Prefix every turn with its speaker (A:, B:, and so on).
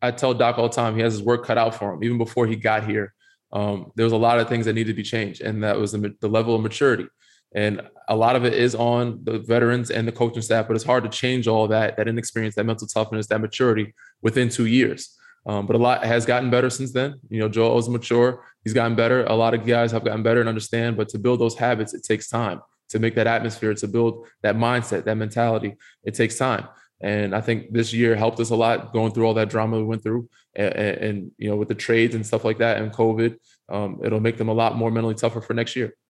A: I tell Doc all the time, he has his work cut out for him. Even before he got here, there was a lot of things that needed to be changed, and that was the level of maturity. And a lot of it is on the veterans and the coaching staff, but it's hard to change all that inexperience, that mental toughness, that maturity within 2 years. But a lot has gotten better since then. You know, Joel is mature. He's gotten better. A lot of guys have gotten better and understand, but to build those habits, it takes time. To make that atmosphere, to build that mindset, that mentality, it takes time. And I think this year helped us a lot going through all that drama we went through and you know, with the trades and stuff like that and COVID, it'll make them a lot more mentally tougher for next year.